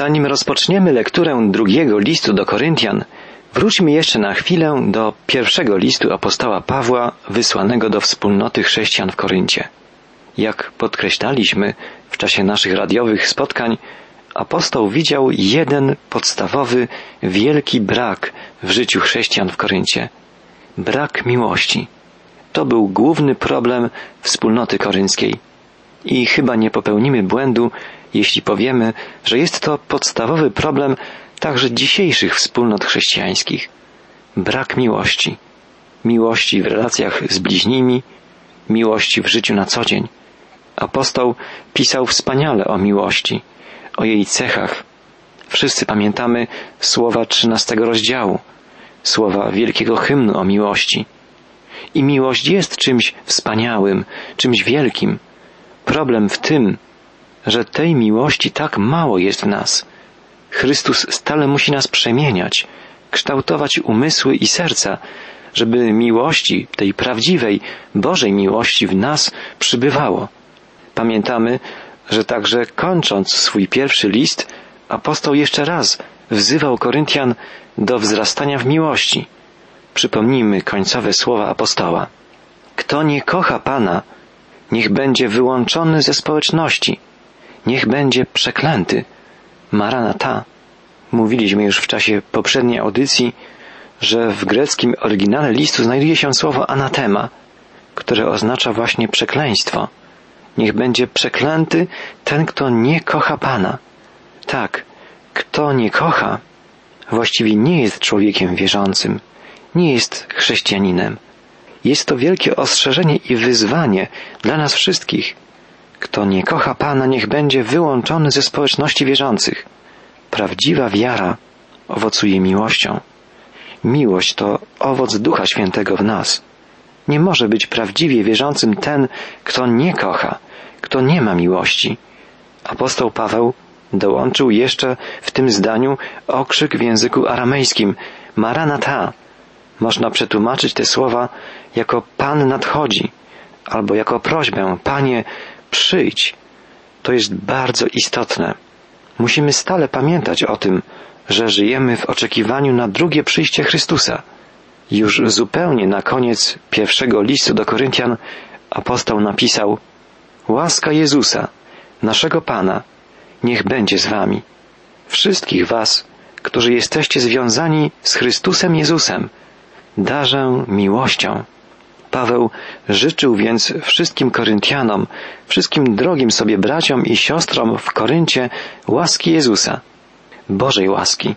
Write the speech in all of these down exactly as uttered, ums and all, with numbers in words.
Zanim rozpoczniemy lekturę drugiego listu do Koryntian, wróćmy jeszcze na chwilę do pierwszego listu apostoła Pawła wysłanego do wspólnoty chrześcijan w Koryncie. Jak podkreślaliśmy w czasie naszych radiowych spotkań, apostoł widział jeden podstawowy, wielki brak w życiu chrześcijan w Koryncie. Brak miłości. To był główny problem wspólnoty korynckiej. I chyba nie popełnimy błędu, jeśli powiemy, że jest to podstawowy problem także dzisiejszych wspólnot chrześcijańskich. Brak miłości. Miłości w relacjach z bliźnimi, miłości w życiu na co dzień. Apostoł pisał wspaniale o miłości, o jej cechach. Wszyscy pamiętamy słowa trzynastego rozdziału, słowa wielkiego hymnu o miłości. I miłość jest czymś wspaniałym, czymś wielkim. Problem w tym, że tej miłości tak mało jest w nas. Chrystus stale musi nas przemieniać, kształtować umysły i serca, żeby miłości, tej prawdziwej, Bożej miłości w nas przybywało. Pamiętamy, że także kończąc swój pierwszy list, apostoł jeszcze raz wzywał Koryntian do wzrastania w miłości. Przypomnijmy końcowe słowa apostoła. Kto nie kocha Pana, niech będzie wyłączony ze społeczności. Niech będzie przeklęty. Maranatha. Mówiliśmy już w czasie poprzedniej audycji, że w greckim oryginale listu znajduje się słowo anatema, które oznacza właśnie przekleństwo. Niech będzie przeklęty ten, kto nie kocha Pana. Tak, kto nie kocha, właściwie nie jest człowiekiem wierzącym, nie jest chrześcijaninem. Jest to wielkie ostrzeżenie i wyzwanie dla nas wszystkich. Kto nie kocha Pana, niech będzie wyłączony ze społeczności wierzących. Prawdziwa wiara owocuje miłością. Miłość to owoc Ducha Świętego w nas. Nie może być prawdziwie wierzącym ten, kto nie kocha, kto nie ma miłości. Apostoł Paweł dołączył jeszcze w tym zdaniu okrzyk w języku aramejskim Maranatha. Można przetłumaczyć te słowa jako Pan nadchodzi, albo jako prośbę Panie, przyjdź. To jest bardzo istotne. Musimy stale pamiętać o tym, że żyjemy w oczekiwaniu na drugie przyjście Chrystusa. Już zupełnie na koniec pierwszego listu do Koryntian apostoł napisał: łaska Jezusa, naszego Pana, niech będzie z wami. Wszystkich was, którzy jesteście związani z Chrystusem Jezusem, darzę miłością. Paweł życzył więc wszystkim Koryntianom, wszystkim drogim sobie braciom i siostrom w Koryncie łaski Jezusa, Bożej łaski.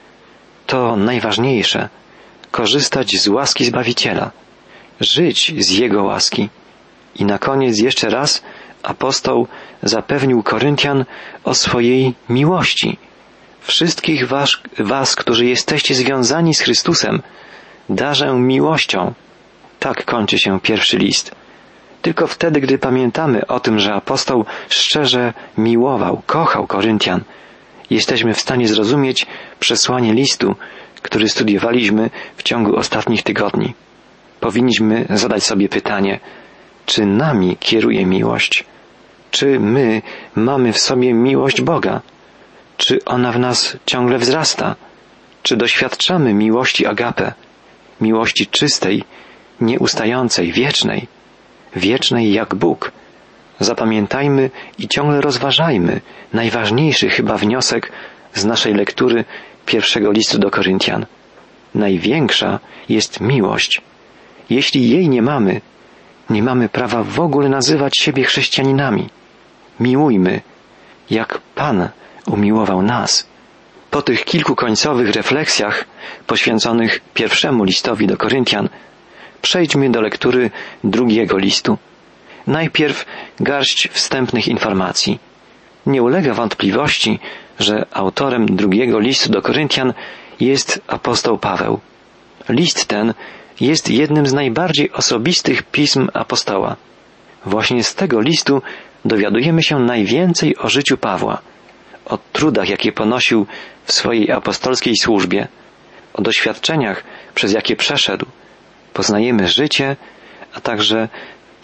To najważniejsze, korzystać z łaski Zbawiciela, żyć z Jego łaski. I na koniec jeszcze raz apostoł zapewnił Koryntian o swojej miłości. Wszystkich was, was, którzy jesteście związani z Chrystusem, darzę miłością. Tak kończy się pierwszy list. Tylko wtedy, gdy pamiętamy o tym, że apostoł szczerze miłował, kochał Koryntian, jesteśmy w stanie zrozumieć przesłanie listu, który studiowaliśmy w ciągu ostatnich tygodni. Powinniśmy zadać sobie pytanie, czy nami kieruje miłość? Czy my mamy w sobie miłość Boga? Czy ona w nas ciągle wzrasta? Czy doświadczamy miłości agape, miłości czystej, nieustającej, wiecznej, wiecznej jak Bóg? Zapamiętajmy i ciągle rozważajmy najważniejszy chyba wniosek z naszej lektury pierwszego listu do Koryntian. Największa jest miłość. Jeśli jej nie mamy, nie mamy prawa w ogóle nazywać siebie chrześcijaninami. Miłujmy, jak Pan umiłował nas. Po tych kilku końcowych refleksjach poświęconych pierwszemu listowi do Koryntian, przejdźmy do lektury drugiego listu. Najpierw garść wstępnych informacji. Nie ulega wątpliwości, że autorem drugiego listu do Koryntian jest apostoł Paweł. List ten jest jednym z najbardziej osobistych pism apostoła. Właśnie z tego listu dowiadujemy się najwięcej o życiu Pawła, o trudach, jakie ponosił w swojej apostolskiej służbie, o doświadczeniach, przez jakie przeszedł. Poznajemy życie, a także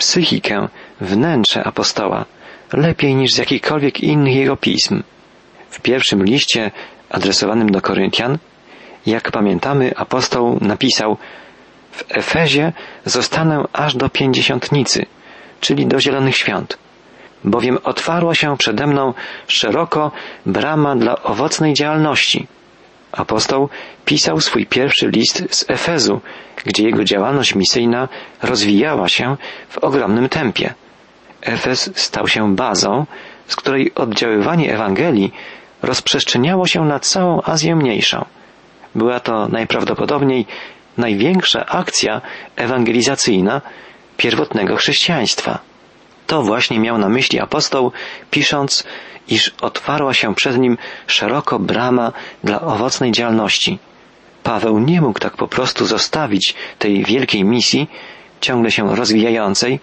psychikę, wnętrze apostoła, lepiej niż z jakichkolwiek innych jego pism. W pierwszym liście adresowanym do Koryntian, jak pamiętamy, apostoł napisał: w Efezie zostanę aż do pięćdziesiątnicy, czyli do Zielonych Świąt, bowiem otwarła się przede mną szeroko brama dla owocnej działalności. Apostoł pisał swój pierwszy list z Efezu, gdzie jego działalność misyjna rozwijała się w ogromnym tempie. Efez stał się bazą, z której oddziaływanie Ewangelii rozprzestrzeniało się na całą Azję Mniejszą. Była to najprawdopodobniej największa akcja ewangelizacyjna pierwotnego chrześcijaństwa. To właśnie miał na myśli apostoł, pisząc, iż otwarła się przed nim szeroko brama dla owocnej działalności. Paweł nie mógł tak po prostu zostawić tej wielkiej misji, ciągle się rozwijającej,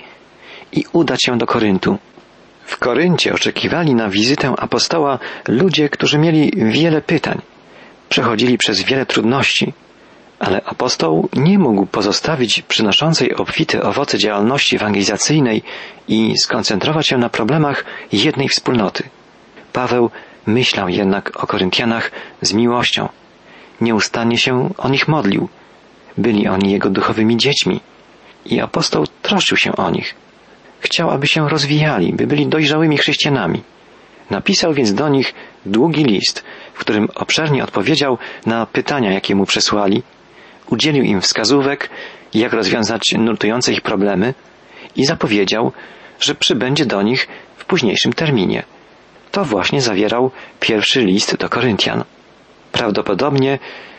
i udać się do Koryntu. W Koryncie oczekiwali na wizytę apostoła ludzie, którzy mieli wiele pytań, przechodzili przez wiele trudności, ale apostoł nie mógł pozostawić przynoszącej obfite owoce działalności ewangelizacyjnej i skoncentrować się na problemach jednej wspólnoty. Paweł myślał jednak o Koryntianach z miłością. Nieustannie się o nich modlił. Byli oni jego duchowymi dziećmi i apostoł troszczył się o nich. Chciał, aby się rozwijali, by byli dojrzałymi chrześcijanami. Napisał więc do nich długi list, w którym obszernie odpowiedział na pytania, jakie mu przesłali, udzielił im wskazówek, jak rozwiązać nurtujące ich problemy i zapowiedział, że przybędzie do nich w późniejszym terminie. To właśnie zawierał pierwszy list do Koryntian. Prawdopodobnie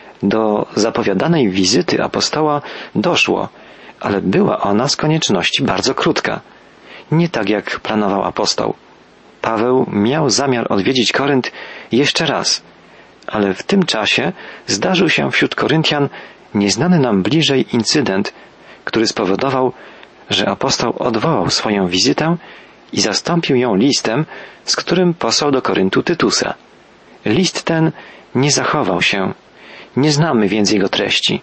do zapowiadanej wizyty apostoła doszło, ale była ona z konieczności bardzo krótka. Nie tak jak planował apostoł. Paweł miał zamiar odwiedzić Korynt jeszcze raz, ale w tym czasie zdarzył się wśród Koryntian nieznany nam bliżej incydent, który spowodował, że apostoł odwołał swoją wizytę i zastąpił ją listem, z którym posłał do Koryntu Tytusa. List ten nie zachował się, nie znamy więc jego treści.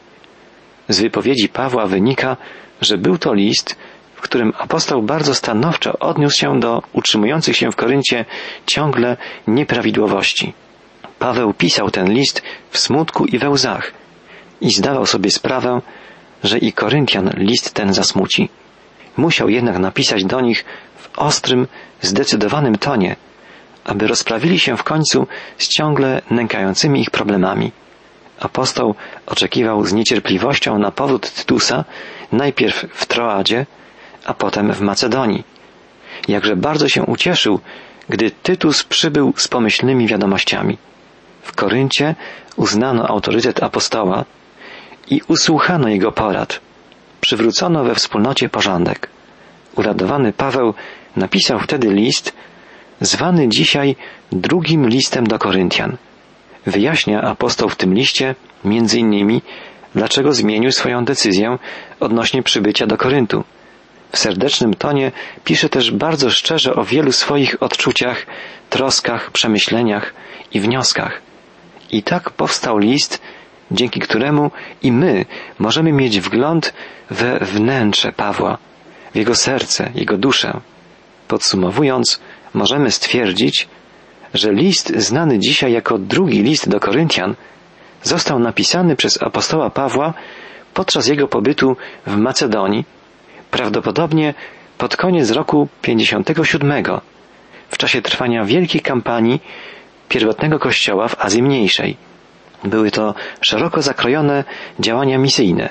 Z wypowiedzi Pawła wynika, że był to list, w którym apostoł bardzo stanowczo odniósł się do utrzymujących się w Koryncie ciągle nieprawidłowości. Paweł pisał ten list w smutku i we łzach i zdawał sobie sprawę, że i Koryntian list ten zasmuci. Musiał jednak napisać do nich w ostrym, zdecydowanym tonie, aby rozprawili się w końcu z ciągle nękającymi ich problemami. Apostoł oczekiwał z niecierpliwością na powrót Tytusa najpierw w Troadzie, a potem w Macedonii. Jakże bardzo się ucieszył, gdy Tytus przybył z pomyślnymi wiadomościami. W Koryncie uznano autorytet apostoła i usłuchano jego porad. Przywrócono we wspólnocie porządek. Uradowany Paweł napisał wtedy list, zwany dzisiaj drugim listem do Koryntian. Wyjaśnia apostoł w tym liście, między innymi, dlaczego zmienił swoją decyzję odnośnie przybycia do Koryntu. W serdecznym tonie pisze też bardzo szczerze o wielu swoich odczuciach, troskach, przemyśleniach i wnioskach. I tak powstał list, dzięki któremu i my możemy mieć wgląd we wnętrze Pawła, w jego serce, jego duszę. Podsumowując, możemy stwierdzić, że list znany dzisiaj jako drugi list do Koryntian został napisany przez apostoła Pawła podczas jego pobytu w Macedonii, prawdopodobnie pod koniec roku pięćdziesiątego siódmego, w czasie trwania wielkiej kampanii pierwotnego Kościoła w Azji Mniejszej. Były to szeroko zakrojone działania misyjne.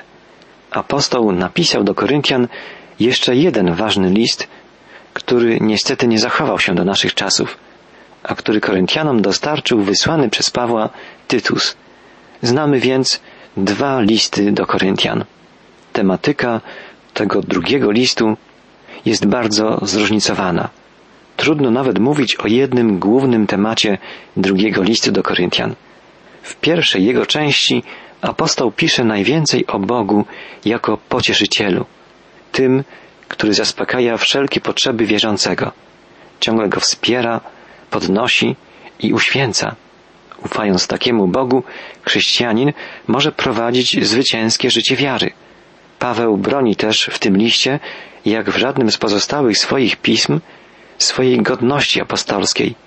Apostoł napisał do Koryntian jeszcze jeden ważny list, który niestety nie zachował się do naszych czasów, a który Koryntianom dostarczył wysłany przez Pawła Tytus. Znamy więc dwa listy do Koryntian. Tematyka tego drugiego listu jest bardzo zróżnicowana. Trudno nawet mówić o jednym głównym temacie drugiego listu do Koryntian. W pierwszej jego części apostoł pisze najwięcej o Bogu jako pocieszycielu, tym, który zaspokaja wszelkie potrzeby wierzącego. Ciągle go wspiera, podnosi i uświęca. Ufając takiemu Bogu, chrześcijanin może prowadzić zwycięskie życie wiary. Paweł broni też w tym liście, jak w żadnym z pozostałych swoich pism, swojej godności apostolskiej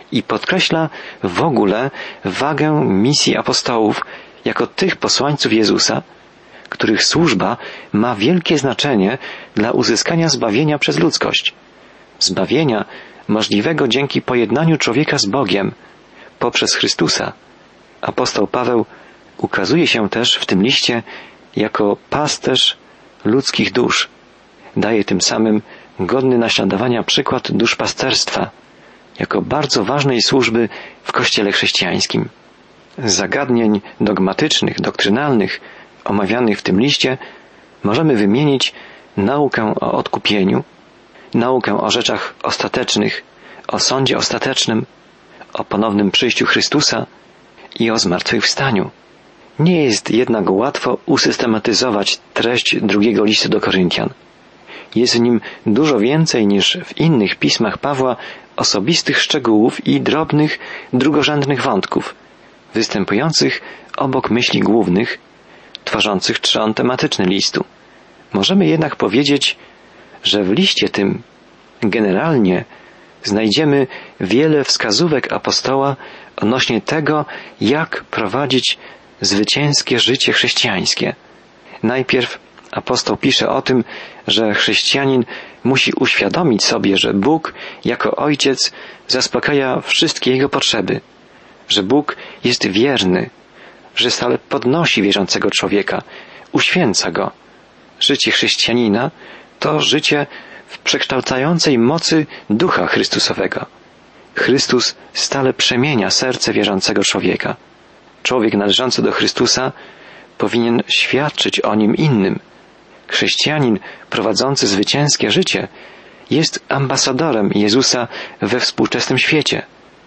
i podkreśla w ogóle wagę misji apostołów jako tych posłańców Jezusa, których służba ma wielkie znaczenie dla uzyskania zbawienia przez ludzkość. Zbawienia możliwego dzięki pojednaniu człowieka z Bogiem poprzez Chrystusa. Apostoł Paweł ukazuje się też w tym liście jako pasterz ludzkich dusz. Daje tym samym godny naśladowania przykład duszpasterstwa, jako bardzo ważnej służby w Kościele chrześcijańskim. Z zagadnień dogmatycznych, doktrynalnych, omawianych w tym liście, możemy wymienić naukę o odkupieniu, naukę o rzeczach ostatecznych, o sądzie ostatecznym, o ponownym przyjściu Chrystusa i o zmartwychwstaniu. Nie jest jednak łatwo usystematyzować treść drugiego listu do Koryntian. Jest w nim dużo więcej niż w innych pismach Pawła osobistych szczegółów i drobnych, drugorzędnych wątków, występujących obok myśli głównych, tworzących trzon tematyczny listu. Możemy jednak powiedzieć, że w liście tym generalnie znajdziemy wiele wskazówek apostoła odnośnie tego, jak prowadzić zwycięskie życie chrześcijańskie. Najpierw apostoł pisze o tym, że chrześcijanin musi uświadomić sobie, że Bóg jako Ojciec zaspokaja wszystkie jego potrzeby, że Bóg jest wierny, że stale podnosi wierzącego człowieka, uświęca go. Życie chrześcijanina to życie w przekształcającej mocy Ducha Chrystusowego. Chrystus stale przemienia serce wierzącego człowieka. Człowiek należący do Chrystusa powinien świadczyć o nim innym. Chrześcijanin prowadzący zwycięskie życie jest ambasadorem Jezusa we współczesnym świecie.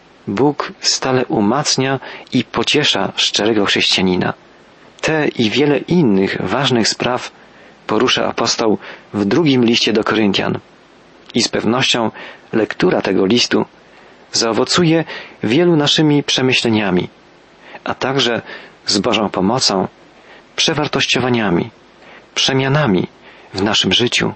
Bóg stale umacnia i pociesza szczerego chrześcijanina. Te i wiele innych ważnych spraw porusza apostoł w drugim liście do Koryntian. I z pewnością lektura tego listu zaowocuje wielu naszymi przemyśleniami, a także z Bożą pomocą przewartościowaniami, przemianami w naszym życiu.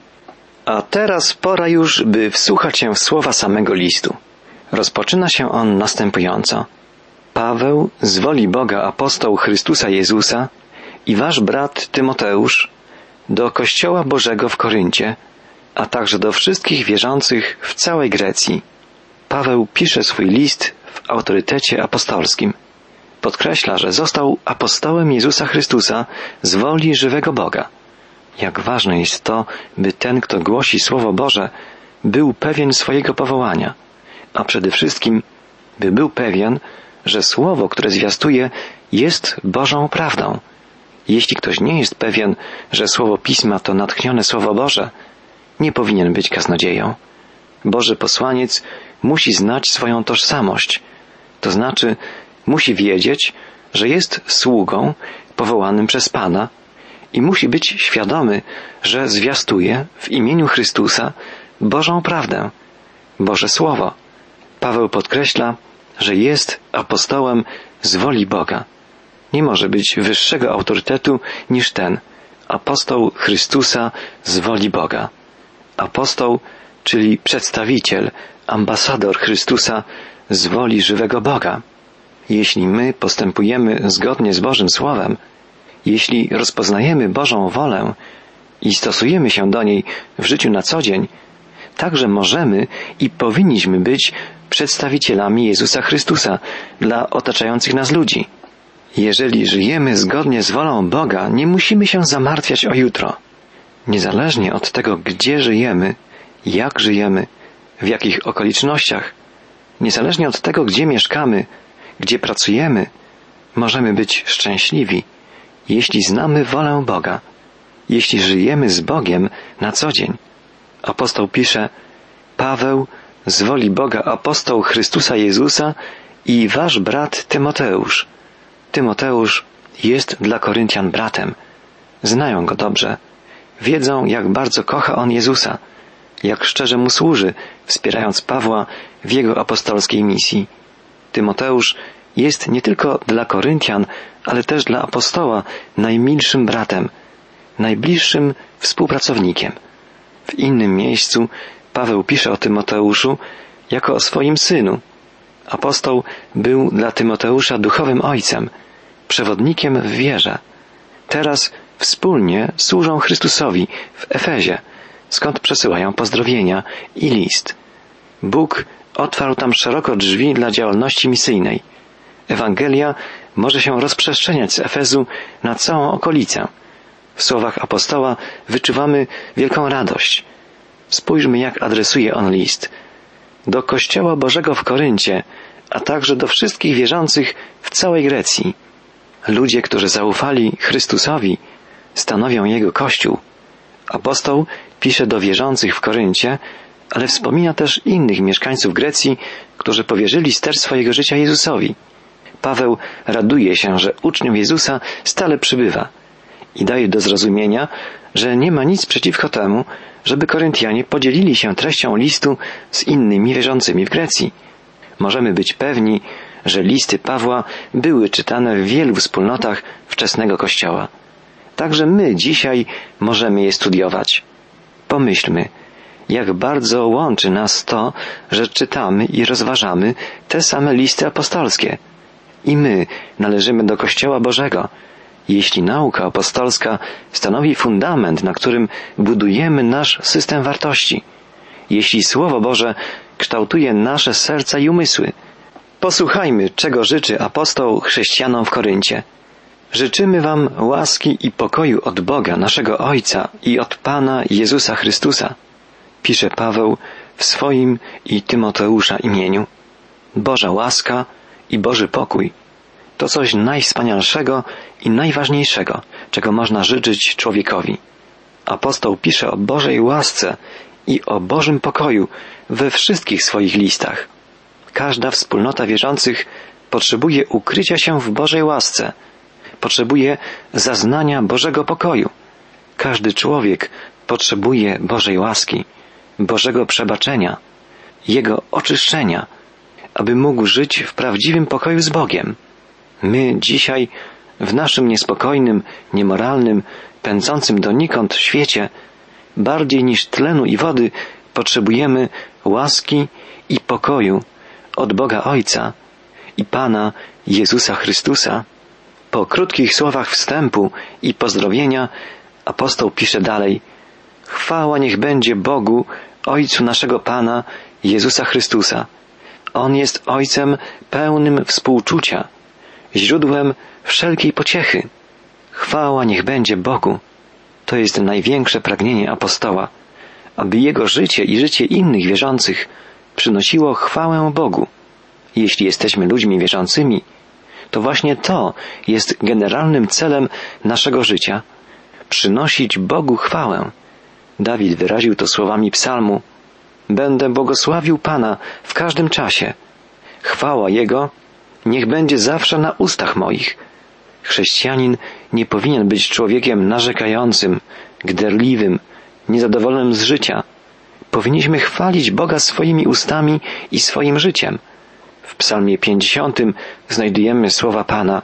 A teraz pora już, by wsłuchać się w słowa samego listu. Rozpoczyna się on następująco. Paweł, z woli Boga apostoł Chrystusa Jezusa i wasz brat Tymoteusz, do Kościoła Bożego w Koryncie, a także do wszystkich wierzących w całej Grecji. Paweł pisze swój list w autorytecie apostolskim. Podkreśla, że został apostołem Jezusa Chrystusa z woli żywego Boga. Jak ważne jest to, by ten, kto głosi Słowo Boże, był pewien swojego powołania, a przede wszystkim, by był pewien, że Słowo, które zwiastuje, jest Bożą prawdą. Jeśli ktoś nie jest pewien, że Słowo Pisma to natchnione Słowo Boże, nie powinien być kaznodzieją. Boży posłaniec musi znać swoją tożsamość, to znaczy musi wiedzieć, że jest sługą powołanym przez Pana i musi być świadomy, że zwiastuje w imieniu Chrystusa Bożą prawdę, Boże Słowo. Paweł podkreśla, że jest apostołem z woli Boga. Nie może być wyższego autorytetu niż ten, apostoł Chrystusa z woli Boga. Apostoł, czyli przedstawiciel, ambasador Chrystusa z woli żywego Boga. Jeśli my postępujemy zgodnie z Bożym Słowem, jeśli rozpoznajemy Bożą wolę i stosujemy się do niej w życiu na co dzień, także możemy i powinniśmy być przedstawicielami Jezusa Chrystusa dla otaczających nas ludzi. Jeżeli żyjemy zgodnie z wolą Boga, nie musimy się zamartwiać o jutro. Niezależnie od tego, gdzie żyjemy, jak żyjemy, w jakich okolicznościach, niezależnie od tego, gdzie mieszkamy, gdzie pracujemy, możemy być szczęśliwi, jeśli znamy wolę Boga, jeśli żyjemy z Bogiem na co dzień. Apostoł pisze: Paweł, z woli Boga apostoł Chrystusa Jezusa i wasz brat Tymoteusz. Tymoteusz jest dla Koryntian bratem. Znają go dobrze. Wiedzą, jak bardzo kocha on Jezusa, jak szczerze mu służy, wspierając Pawła w jego apostolskiej misji. Tymoteusz jest nie tylko dla Koryntian, ale też dla apostoła najmilszym bratem, najbliższym współpracownikiem. W innym miejscu Paweł pisze o Tymoteuszu jako o swoim synu, Apostoł był dla Tymoteusza duchowym ojcem, przewodnikiem w wierze. Teraz wspólnie służą Chrystusowi w Efezie, skąd przesyłają pozdrowienia i list. Bóg otwarł tam szeroko drzwi dla działalności misyjnej. Ewangelia może się rozprzestrzeniać z Efezu na całą okolicę. W słowach apostoła wyczuwamy wielką radość. Spójrzmy, jak adresuje on list. Do Kościoła Bożego w Koryncie, a także do wszystkich wierzących w całej Grecji. Ludzie, którzy zaufali Chrystusowi, stanowią Jego Kościół. Apostoł pisze do wierzących w Koryncie, ale wspomina też innych mieszkańców Grecji, którzy powierzyli ster swojego życia Jezusowi. Paweł raduje się, że uczniów Jezusa stale przybywa i daje do zrozumienia, że nie ma nic przeciwko temu, żeby Koryntianie podzielili się treścią listu z innymi wierzącymi w Grecji. Możemy być pewni, że listy Pawła były czytane w wielu wspólnotach wczesnego Kościoła. Także my dzisiaj możemy je studiować. Pomyślmy, jak bardzo łączy nas to, że czytamy i rozważamy te same listy apostolskie. I my należymy do Kościoła Bożego. Jeśli nauka apostolska stanowi fundament, na którym budujemy nasz system wartości, jeśli Słowo Boże kształtuje nasze serca i umysły. Posłuchajmy, czego życzy apostoł chrześcijanom w Koryncie. Życzymy wam łaski i pokoju od Boga, naszego Ojca i od Pana Jezusa Chrystusa, pisze Paweł w swoim i Tymoteusza imieniu. Boża łaska i Boży pokój to coś najwspanialszego i najważniejszego, czego można życzyć człowiekowi. Apostoł pisze o Bożej łasce i o Bożym pokoju we wszystkich swoich listach. Każda wspólnota wierzących potrzebuje ukrycia się w Bożej łasce, potrzebuje zaznania Bożego pokoju. Każdy człowiek potrzebuje Bożej łaski, Bożego przebaczenia, Jego oczyszczenia, aby mógł żyć w prawdziwym pokoju z Bogiem. My dzisiaj w naszym niespokojnym, niemoralnym, pędzącym donikąd świecie bardziej niż tlenu i wody potrzebujemy łaski i pokoju od Boga Ojca i Pana Jezusa Chrystusa. Po krótkich słowach wstępu i pozdrowienia apostoł pisze dalej: chwała niech będzie Bogu, Ojcu naszego Pana Jezusa Chrystusa. On jest Ojcem pełnym współczucia, źródłem wszelkiej pociechy. Chwała niech będzie Bogu. To jest największe pragnienie apostoła, aby jego życie i życie innych wierzących przynosiło chwałę Bogu. Jeśli jesteśmy ludźmi wierzącymi, to właśnie to jest generalnym celem naszego życia — przynosić Bogu chwałę. Dawid wyraził to słowami psalmu: będę błogosławił Pana w każdym czasie. Chwała Jego niech będzie zawsze na ustach moich. Chrześcijanin nie powinien być człowiekiem narzekającym, gderliwym, niezadowolonym z życia. Powinniśmy chwalić Boga swoimi ustami i swoim życiem. W psalmie pięćdziesiątym znajdujemy słowa Pana: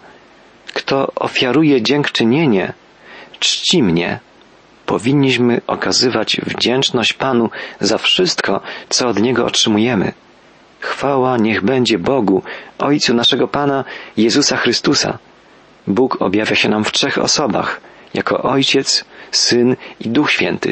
kto ofiaruje dziękczynienie, czci mnie. Powinniśmy okazywać wdzięczność Panu za wszystko, co od Niego otrzymujemy. Chwała niech będzie Bogu, Ojcu naszego Pana Jezusa Chrystusa. Bóg objawia się nam w trzech osobach, jako Ojciec, Syn i Duch Święty.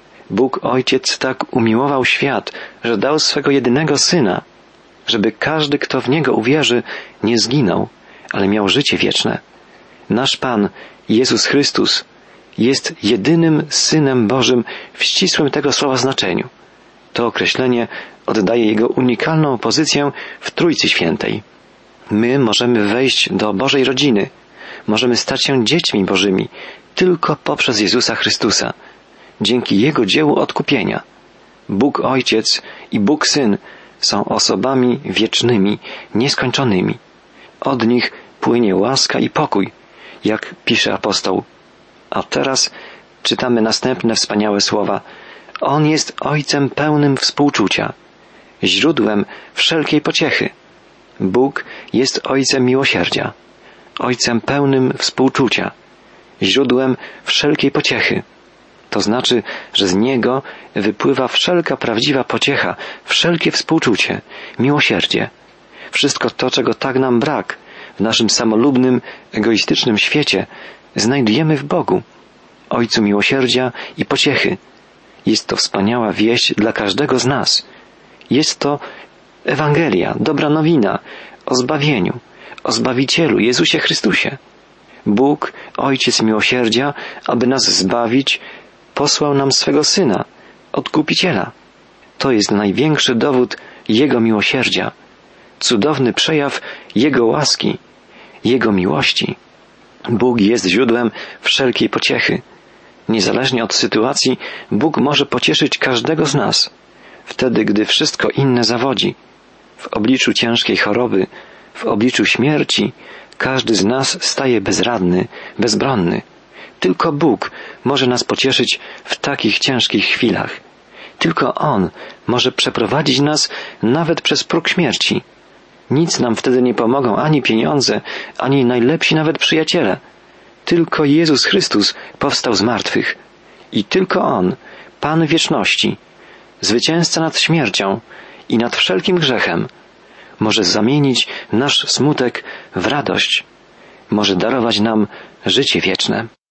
Bóg Ojciec tak umiłował świat, że dał swego jedynego Syna, żeby każdy, kto w Niego uwierzy, nie zginął, ale miał życie wieczne. Nasz Pan, Jezus Chrystus, jest jedynym Synem Bożym w ścisłym tego słowa znaczeniu. To określenie oddaje Jego unikalną pozycję w Trójcy Świętej. My możemy wejść do Bożej rodziny, możemy stać się dziećmi Bożymi tylko poprzez Jezusa Chrystusa, dzięki Jego dziełu odkupienia. Bóg Ojciec i Bóg Syn są osobami wiecznymi, nieskończonymi. Od nich płynie łaska i pokój, jak pisze apostoł. A teraz czytamy następne wspaniałe słowa: On jest Ojcem pełnym współczucia, źródłem wszelkiej pociechy. Bóg jest Ojcem miłosierdzia, Ojcem pełnym współczucia, źródłem wszelkiej pociechy. To znaczy, że z Niego wypływa wszelka prawdziwa pociecha, wszelkie współczucie, miłosierdzie. Wszystko to, czego tak nam brak w naszym samolubnym, egoistycznym świecie, znajdujemy w Bogu, Ojcu miłosierdzia i pociechy. Jest to wspaniała wieść dla każdego z nas. Jest to Ewangelia, dobra nowina o zbawieniu, o Zbawicielu, Jezusie Chrystusie. Bóg, Ojciec miłosierdzia, aby nas zbawić, posłał nam swego Syna, Odkupiciela. To jest największy dowód Jego miłosierdzia, cudowny przejaw Jego łaski, Jego miłości. Bóg jest źródłem wszelkiej pociechy. Niezależnie od sytuacji, Bóg może pocieszyć każdego z nas, wtedy, gdy wszystko inne zawodzi. W obliczu ciężkiej choroby, w obliczu śmierci, każdy z nas staje bezradny, bezbronny. Tylko Bóg może nas pocieszyć w takich ciężkich chwilach. Tylko On może przeprowadzić nas nawet przez próg śmierci. Nic nam wtedy nie pomogą ani pieniądze, ani najlepsi nawet przyjaciele. Tylko Jezus Chrystus powstał z martwych. I tylko On, Pan wieczności, zwycięzca nad śmiercią i nad wszelkim grzechem, może zamienić nasz smutek w radość, może darować nam życie wieczne.